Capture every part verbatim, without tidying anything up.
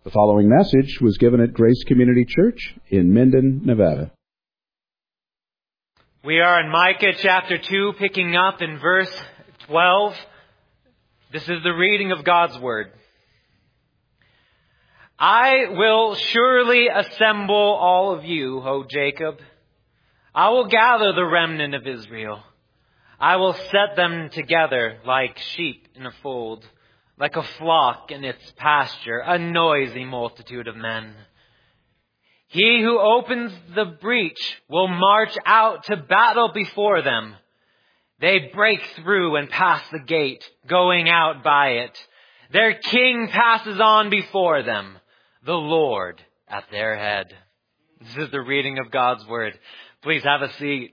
The following message was given at Grace Community Church in Minden, Nevada. We are in Micah chapter two, picking up in verse twelve. This is the reading of God's Word. I will surely assemble all of you, O Jacob. I will gather the remnant of Israel. I will set them together like sheep in a fold, like a flock in its pasture, a noisy multitude of men. He who opens the breach will march out to battle before them. They break through and pass the gate, going out by it. Their king passes on before them, the Lord at their head. This is the reading of God's Word. Please have a seat.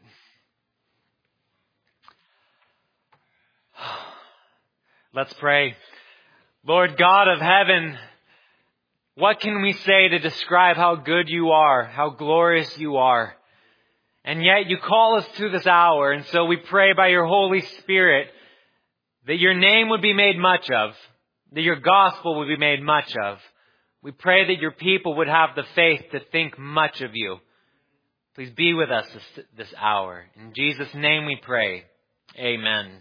Let's pray. Lord God of heaven, what can we say to describe how good you are, how glorious you are? And yet you call us to this hour, and so we pray by your Holy Spirit that your name would be made much of, that your gospel would be made much of. We pray that your people would have the faith to think much of you. Please be with us this, this hour. In Jesus' name we pray. Amen.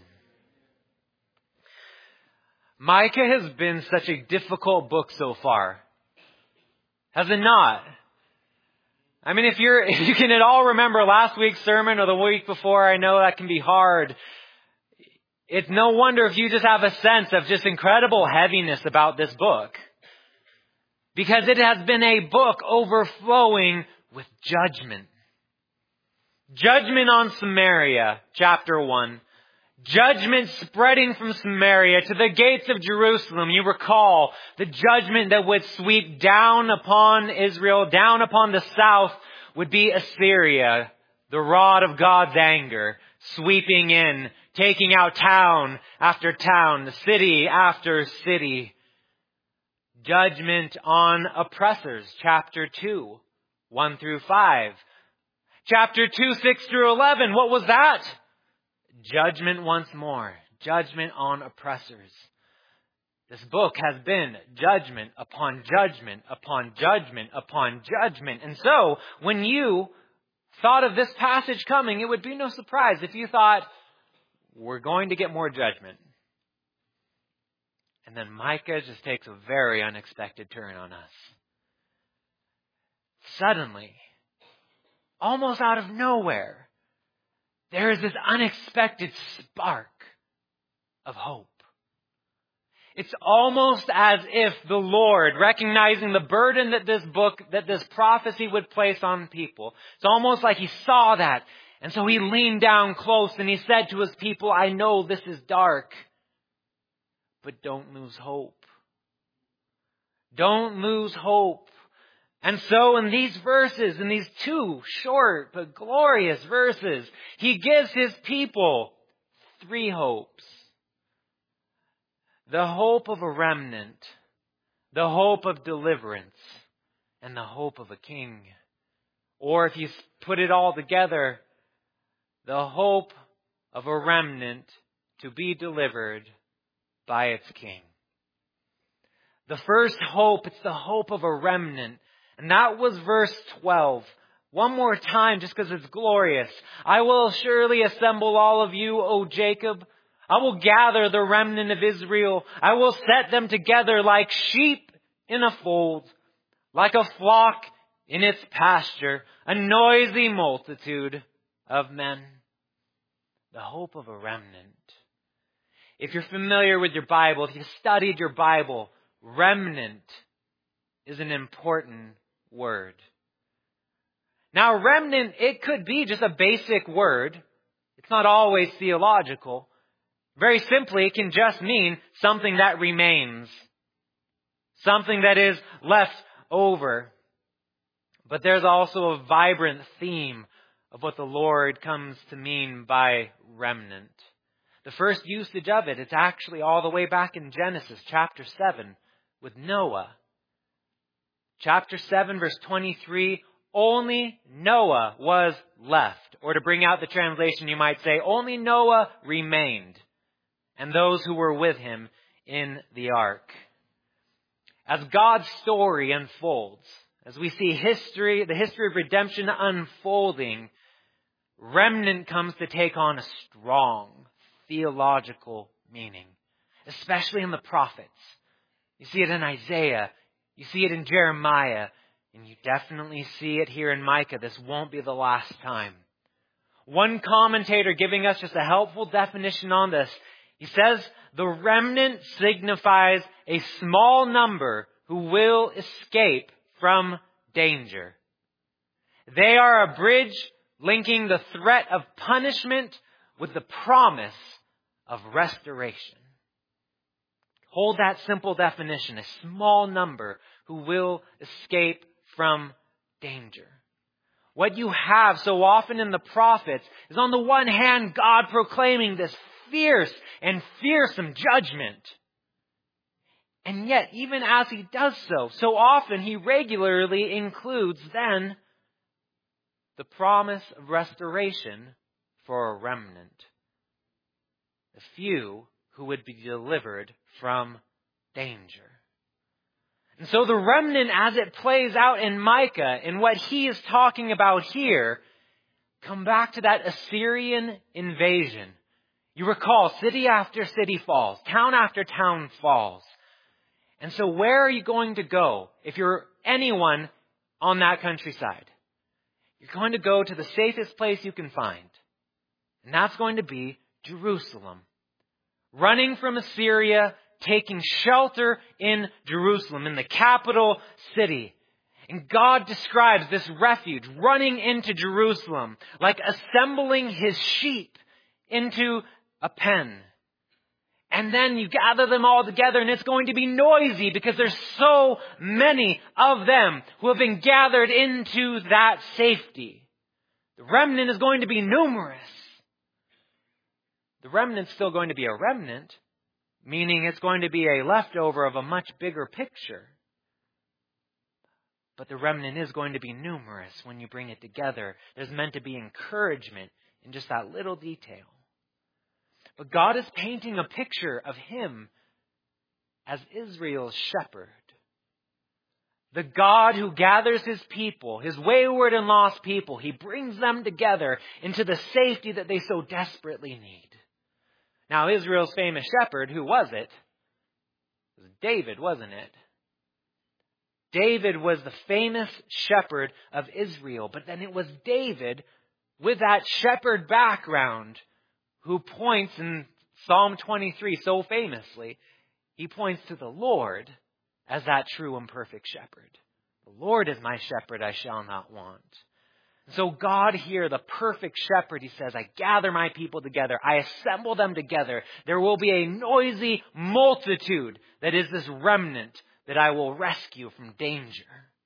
Micah has been such a difficult book so far. Has it not? I mean, if you're, if you can at all remember last week's sermon or the week before, I know that can be hard. It's no wonder if you just have a sense of just incredible heaviness about this book. Because it has been a book overflowing with judgment. Judgment on Samaria, chapter one. Judgment spreading from Samaria to the gates of Jerusalem. You recall the judgment that would sweep down upon Israel, down upon the south, would be Assyria, the rod of God's anger, sweeping in, taking out town after town, city after city. Judgment on oppressors, chapter two, one through five. Chapter two, six through eleven, what was that? Judgment once more. Judgment on oppressors. This book has been judgment upon judgment upon judgment upon judgment. And so, when you thought of this passage coming, it would be no surprise if you thought, we're going to get more judgment. And then Micah just takes a very unexpected turn on us. Suddenly, almost out of nowhere, there is this unexpected spark of hope. It's almost as if the Lord, recognizing the burden that this book, that this prophecy would place on people, it's almost like he saw that. And so he leaned down close and he said to his people, I know this is dark, but don't lose hope. Don't lose hope. And so in these verses, in these two short but glorious verses, he gives his people three hopes. The hope of a remnant, the hope of deliverance, and the hope of a king. Or if you put it all together, the hope of a remnant to be delivered by its king. The first hope, it's the hope of a remnant. And that was verse twelve. One more time, just because it's glorious. I will surely assemble all of you, O Jacob. I will gather the remnant of Israel. I will set them together like sheep in a fold, like a flock in its pasture, a noisy multitude of men. The hope of a remnant. If you're familiar with your Bible, if you've studied your Bible, remnant is an important word. Now, remnant, it could be just a basic word. It's not always theological. Very simply, it can just mean something that remains. Something that is left over. But there's also a vibrant theme of what the Lord comes to mean by remnant. The first usage of it, it's actually all the way back in Genesis chapter seven with Noah. Chapter seven, verse twenty-three, only Noah was left. Or to bring out the translation, you might say, only Noah remained, and those who were with him in the ark. as God's story unfolds, as we see history, the history of redemption unfolding, remnant comes to take on a strong theological meaning, especially in the prophets. You see it in Isaiah, you see it in Jeremiah, and you definitely see it here in Micah. This won't be the last time. One commentator giving us just a helpful definition on this, he says, the remnant signifies a small number who will escape from danger. They are a bridge linking the threat of punishment with the promise of restoration. Hold that simple definition, a small number who will escape from danger. What you have so often in the prophets is, on the one hand, God proclaiming this fierce and fearsome judgment. And yet, even as he does so, so often he regularly includes then the promise of restoration for a remnant. The few who would be delivered from danger. And so the remnant, as it plays out in Micah, and what he is talking about here, come back to that Assyrian invasion. You recall, city after city falls, town after town falls. And so where are you going to go if you're anyone on that countryside? You're going to go to the safest place you can find. And that's going to be Jerusalem. Running from Assyria, taking shelter in Jerusalem, in the capital city. And God describes this refuge, running into Jerusalem, like assembling his sheep into a pen. And then you gather them all together, and it's going to be noisy because there's so many of them who have been gathered into that safety. The remnant is going to be numerous. The remnant's still going to be a remnant, meaning it's going to be a leftover of a much bigger picture. But the remnant is going to be numerous when you bring it together. There's meant to be encouragement in just that little detail. But God is painting a picture of him as Israel's shepherd. The God who gathers his people, his wayward and lost people, he brings them together into the safety that they so desperately need. Now, Israel's famous shepherd, who was it? It was David, wasn't it? David was the famous shepherd of Israel. But then it was David, with that shepherd background, who points in Psalm twenty-three so famously, he points to the Lord as that true and perfect shepherd. The Lord is my shepherd, I shall not want. So God here, the perfect shepherd, he says, I gather my people together. I assemble them together. There will be a noisy multitude that is this remnant that I will rescue from danger.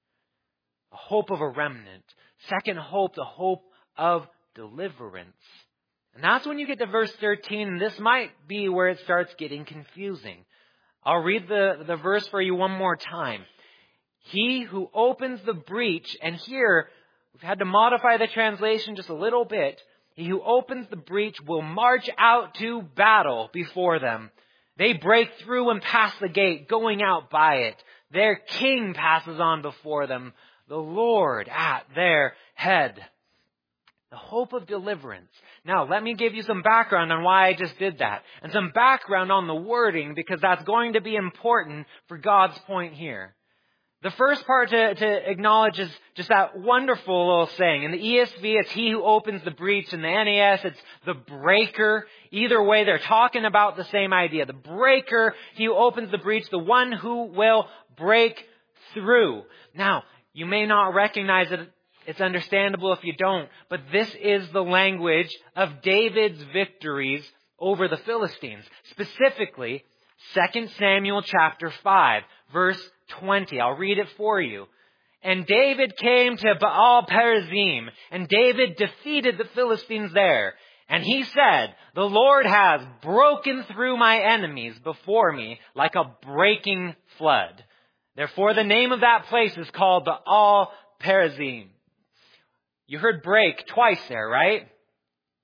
A hope of a remnant. Second hope, the hope of deliverance. And that's when you get to verse thirteen, and this might be where it starts getting confusing. I'll read the, the verse for you one more time. He who opens the breach, and here we've had to modify the translation just a little bit. He who opens the breach will march out to battle before them. They break through and pass the gate, going out by it. Their king passes on before them, the Lord at their head. The hope of deliverance. Now, let me give you some background on why I just did that. And some background on the wording, because that's going to be important for God's point here. The first part to, to acknowledge is just that wonderful little saying. In the E S V, it's he who opens the breach. In the N A S, it's the breaker. Either way, they're talking about the same idea. The breaker, he who opens the breach, the one who will break through. Now, you may not recognize it. It's understandable if you don't. But this is the language of David's victories over the Philistines. Specifically, Second Samuel chapter five, verse twenty. I'll read it for you. And David came to Baal Perazim, and David defeated the Philistines there. And he said, the Lord has broken through my enemies before me like a breaking flood. Therefore, the name of that place is called Baal Perazim. You heard break twice there, right?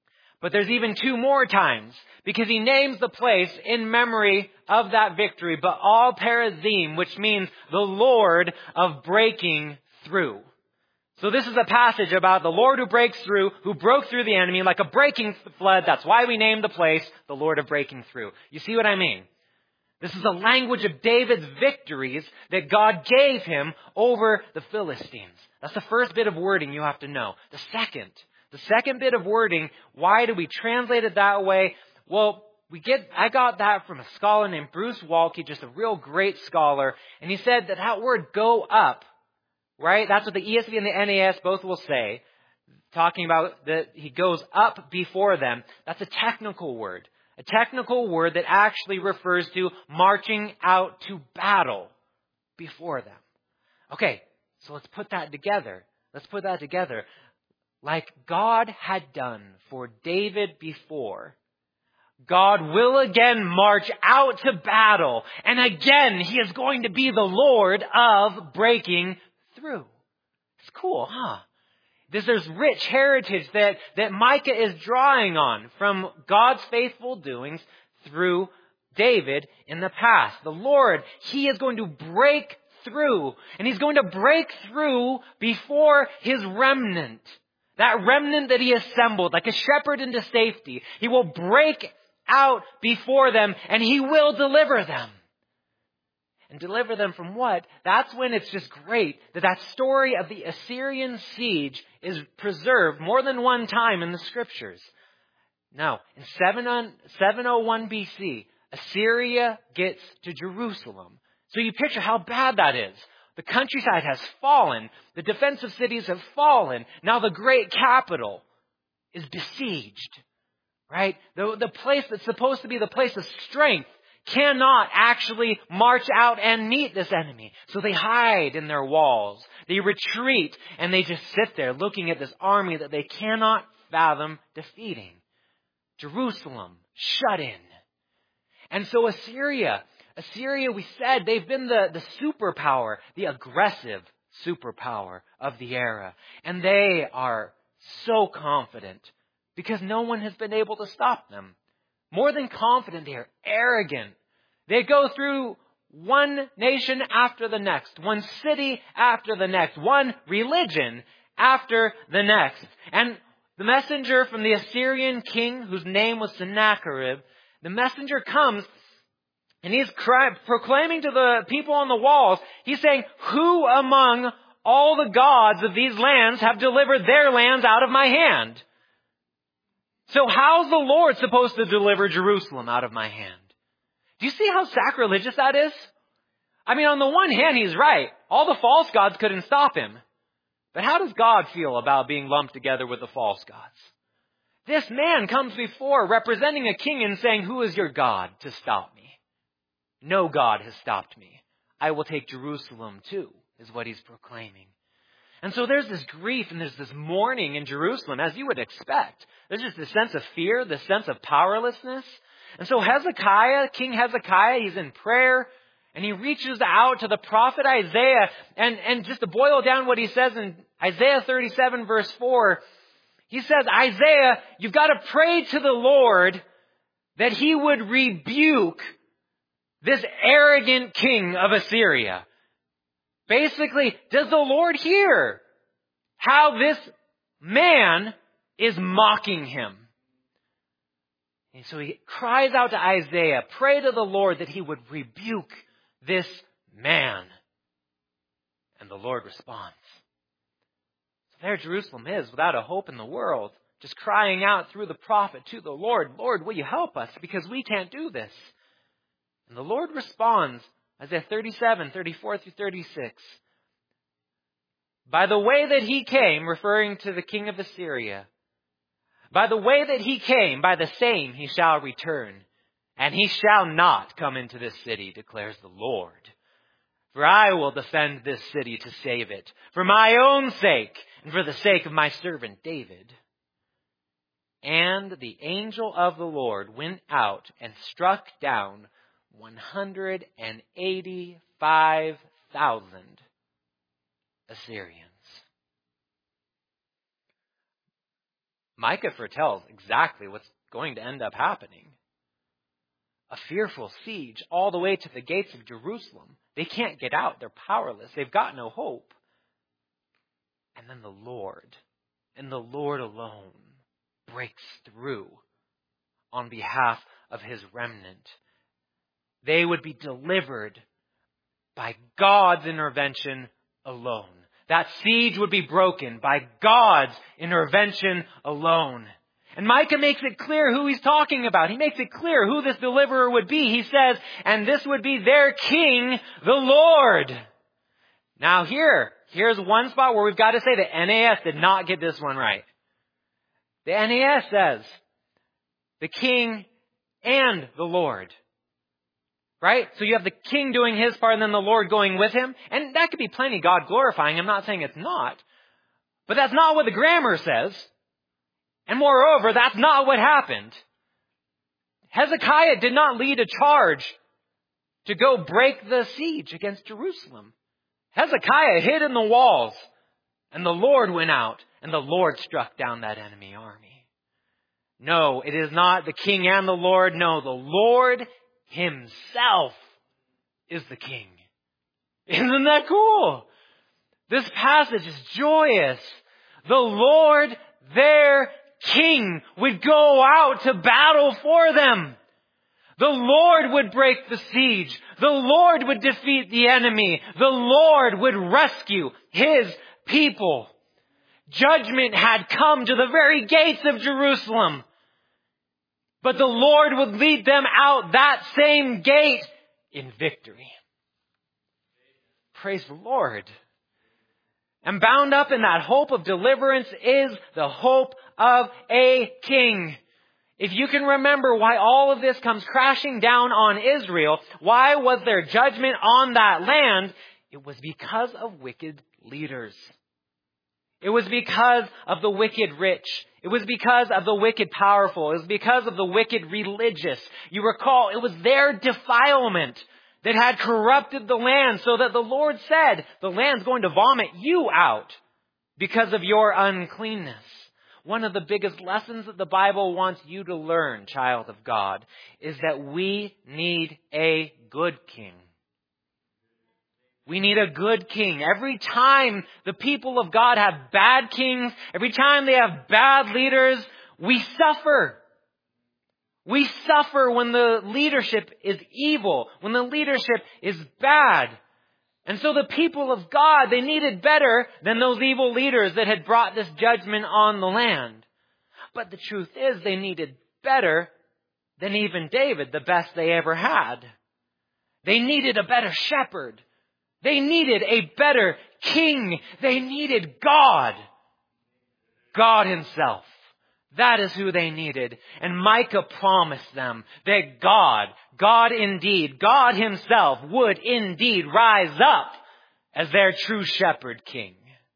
But there's even two more times, because he names the place in memory of that victory, Baal Perazim, which means the Lord of breaking through. So this is a passage about the Lord who breaks through, who broke through the enemy like a breaking flood. That's why we named the place the Lord of breaking through. You see what I mean? This is a language of David's victories that God gave him over the Philistines. That's the first bit of wording you have to know. The second, the second bit of wording, why do we translate it that way? Well, we get, I got that from a scholar named Bruce Walke, just a real great scholar. And he said that that word go up, right? That's what the E S V and the N A S both will say, talking about that he goes up before them. That's a technical word. A technical word that actually refers to marching out to battle before them. Okay, so let's put that together. Let's put that together. Like God had done for David before, God will again march out to battle. And again, he is going to be the Lord of breaking through. It's cool, huh? This, there's rich heritage that, that Micah is drawing on from God's faithful doings through David in the past. The Lord, he is going to break through, and he's going to break through before his remnant. That remnant that he assembled, like a shepherd into safety. He will break out before them, and he will deliver them. And deliver them from what? That's when it's just great that that story of the Assyrian siege is preserved more than one time in the scriptures. Now, in seven oh one B C, Assyria gets to Jerusalem. So you picture how bad that is. The countryside has fallen. The defensive cities have fallen. Now the great capital is besieged. Right? The, the place that's supposed to be the place of strength cannot actually march out and meet this enemy. So they hide in their walls. They retreat and they just sit there looking at this army that they cannot fathom defeating. Jerusalem shut in. And so Assyria, Assyria, we said, they've been the, the superpower, the aggressive superpower of the era. And they are so confident because no one has been able to stop them. More than confident, they are arrogant. They go through one nation after the next, one city after the next, one religion after the next. And the messenger from the Assyrian king, whose name was Sennacherib, the messenger comes and he's cry, proclaiming to the people on the walls, he's saying, who among all the gods of these lands have delivered their lands out of my hand? So how's the Lord supposed to deliver Jerusalem out of my hand? Do you see how sacrilegious that is? I mean, on the one hand, he's right. All the false gods couldn't stop him. But how does God feel about being lumped together with the false gods? This man comes before representing a king and saying, who is your God to stop me? No God has stopped me. I will take Jerusalem too, is what he's proclaiming. And so there's this grief and there's this mourning in Jerusalem, as you would expect. There's just this sense of fear, this sense of powerlessness. And so Hezekiah, King Hezekiah, he's in prayer and he reaches out to the prophet Isaiah. And, and just to boil down what he says in Isaiah thirty-seven verse four, he says, Isaiah, you've got to pray to the Lord that he would rebuke this arrogant king of Assyria. Basically, does the Lord hear how this man is mocking him? And so he cries out to Isaiah, pray to the Lord that he would rebuke this man. And the Lord responds. So there Jerusalem is, without a hope in the world, just crying out through the prophet to the Lord, Lord, will you help us? Because we can't do this. And the Lord responds, Isaiah thirty-seven, thirty-four through thirty-six. By the way that he came, referring to the king of Assyria, by the way that he came, by the same he shall return, and he shall not come into this city, declares the Lord. For I will defend this city to save it, for my own sake, and for the sake of my servant David. And the angel of the Lord went out and struck down one hundred eighty-five thousand Assyrians. Micah foretells exactly what's going to end up happening. A fearful siege all the way to the gates of Jerusalem. They can't get out. They're powerless. They've got no hope. And then the Lord, and the Lord alone, breaks through on behalf of his remnant. They would be delivered by God's intervention alone. That siege would be broken by God's intervention alone. And Micah makes it clear who he's talking about. He makes it clear who this deliverer would be. He says, and this would be their king, the Lord. Now here, here's one spot where we've got to say that N A S did not get this one right. The N A S says, the king and the Lord. Right? So you have the king doing his part and then the Lord going with him. And that could be plenty God glorifying. I'm not saying it's not. But that's not what the grammar says. And moreover, that's not what happened. Hezekiah did not lead a charge to go break the siege against Jerusalem. Hezekiah hid in the walls, and the Lord went out, and the Lord struck down that enemy army. No, it is not the king and the Lord. No, the Lord himself is the king. Isn't that cool? This passage is joyous. The Lord, their king, would go out to battle for them. The Lord would break the siege. The Lord would defeat the enemy. The Lord would rescue his people. Judgment had come to the very gates of Jerusalem. But the Lord would lead them out that same gate in victory. Praise the Lord. And bound up in that hope of deliverance is the hope of a king. If you can remember why all of this comes crashing down on Israel, why was there judgment on that land? It was because of wicked leaders. It was because of the wicked rich. It was because of the wicked powerful. It was because of the wicked religious. You recall, it was their defilement that had corrupted the land so that the Lord said, the land's going to vomit you out because of your uncleanness. One of the biggest lessons that the Bible wants you to learn, child of God, is that we need a good king. We need a good king. Every time the people of God have bad kings, every time they have bad leaders, we suffer. We suffer when the leadership is evil, when the leadership is bad. And so the people of God, they needed better than those evil leaders that had brought this judgment on the land. But the truth is they needed better than even David, the best they ever had. They needed a better shepherd. They needed a better king. They needed God. God himself. That is who they needed. And Micah promised them that God, God indeed, God himself would indeed rise up as their true shepherd king.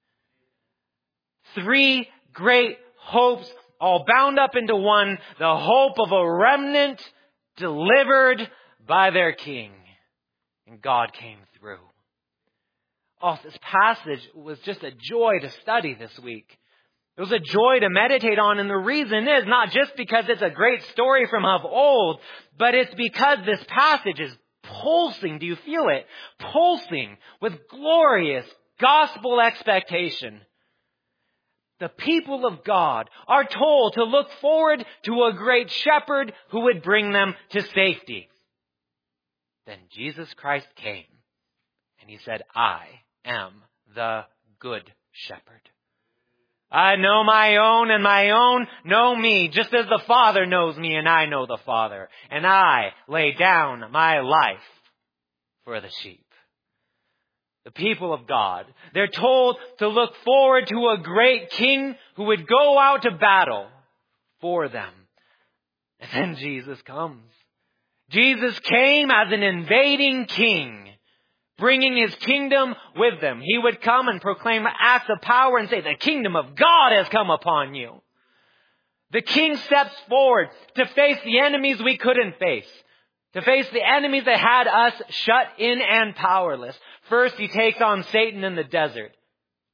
Three great hopes all bound up into one. The hope of a remnant delivered by their king. And God came through. Oh, this passage was just a joy to study this week. It was a joy to meditate on, and the reason is not just because it's a great story from of old, but it's because this passage is pulsing, do you feel it? Pulsing with glorious gospel expectation. The people of God are told to look forward to a great shepherd who would bring them to safety. Then Jesus Christ came, and he said, I am the good shepherd. I know my own, and my own know me, just as the Father knows me, and I know the Father. And I lay down my life for the sheep. The people of God, they're told to look forward to a great king who would go out to battle for them. And then Jesus comes. Jesus came as an invading king, bringing his kingdom with them. He would come and proclaim acts of power and say, the kingdom of God has come upon you. The king steps forward to face the enemies we couldn't face, to face the enemies that had us shut in and powerless. First, he takes on Satan in the desert.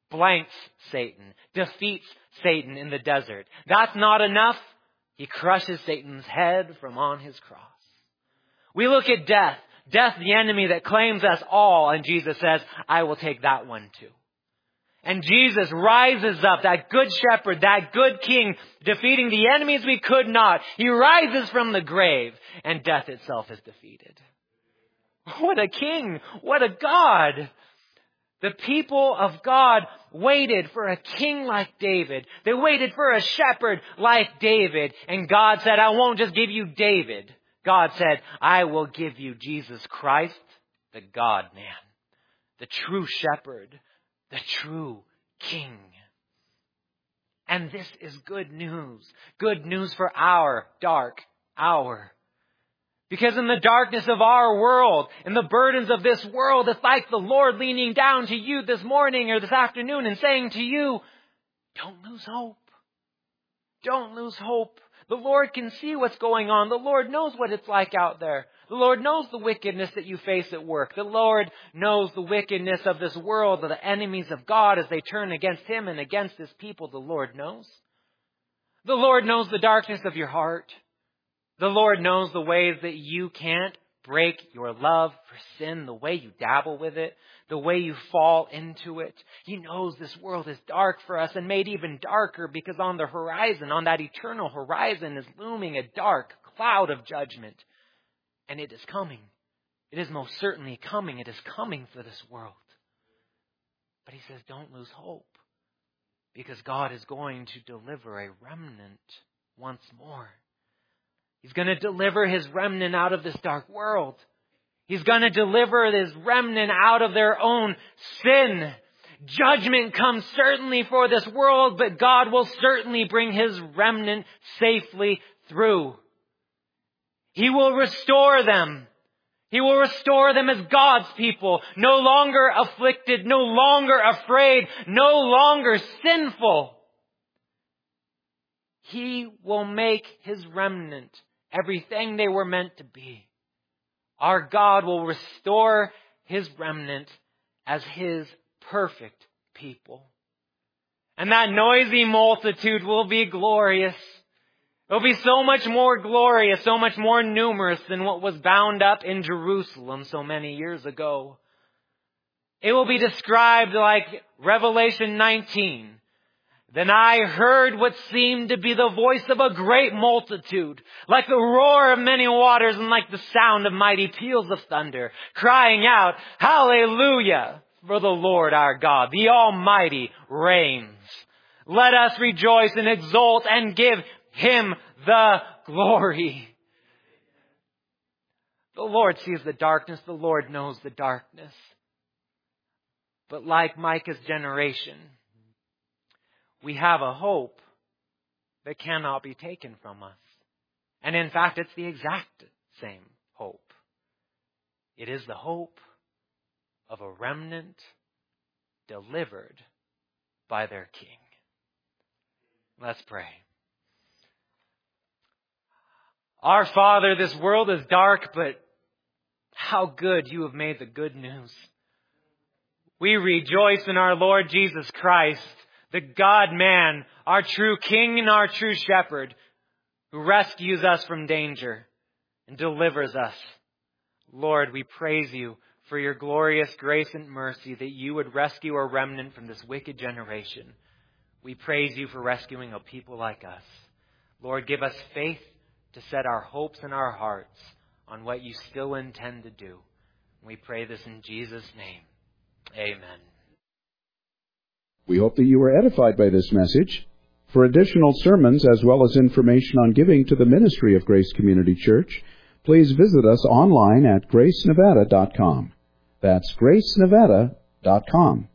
blanks Satan, defeats Satan in the desert. That's not enough. He crushes Satan's head from on his cross. We look at death. Death, the enemy that claims us all. And Jesus says, I will take that one too. And Jesus rises up, that good shepherd, that good king, defeating the enemies we could not. He rises from the grave, and death itself is defeated. What a king! What a God! The people of God waited for a king like David. They waited for a shepherd like David. And God said, I won't just give you David. God said, I will give you Jesus Christ, the God-man, the true shepherd, the true king. And this is good news. Good news for our dark hour. Because in the darkness of our world, in the burdens of this world, it's like the Lord leaning down to you this morning or this afternoon and saying to you, don't lose hope. Don't lose hope. The Lord can see what's going on. The Lord knows what it's like out there. The Lord knows the wickedness that you face at work. The Lord knows the wickedness of this world, of the enemies of God as they turn against Him and against His people. The Lord knows. The Lord knows the darkness of your heart. The Lord knows the ways that you can't break your love for sin, the way you dabble with it, the way you fall into it. He knows this world is dark for us and made even darker because on the horizon, on that eternal horizon, is looming a dark cloud of judgment. And it is coming. It is most certainly coming. It is coming for this world. But He says, don't lose hope, because God is going to deliver a remnant once more. He's going to deliver His remnant out of this dark world. He's going to deliver His remnant out of their own sin. Judgment comes certainly for this world, but God will certainly bring His remnant safely through. He will restore them. He will restore them as God's people, no longer afflicted, no longer afraid, no longer sinful. He will make His remnant everything they were meant to be. Our God will restore His remnant as His perfect people. And that noisy multitude will be glorious. It will be so much more glorious, so much more numerous than what was bound up in Jerusalem so many years ago. It will be described like Revelation nineteen. Then I heard what seemed to be the voice of a great multitude, like the roar of many waters and like the sound of mighty peals of thunder, crying out, Hallelujah! For the Lord our God, the Almighty, reigns. Let us rejoice and exult and give Him the glory. The Lord sees the darkness. The Lord knows the darkness. But like Micah's generation, we have a hope that cannot be taken from us. And in fact, it's the exact same hope. It is the hope of a remnant delivered by their King. Let's pray. Our Father, this world is dark, but how good You have made the good news. We rejoice in our Lord Jesus Christ, the God-man, our true King and our true Shepherd, who rescues us from danger and delivers us. Lord, we praise You for Your glorious grace and mercy that You would rescue a remnant from this wicked generation. We praise You for rescuing a people like us. Lord, give us faith to set our hopes and our hearts on what You still intend to do. We pray this in Jesus' name. Amen. We hope that you were edified by this message. For additional sermons as well as information on giving to the ministry of Grace Community Church, please visit us online at grace nevada dot com. That's grace nevada dot com.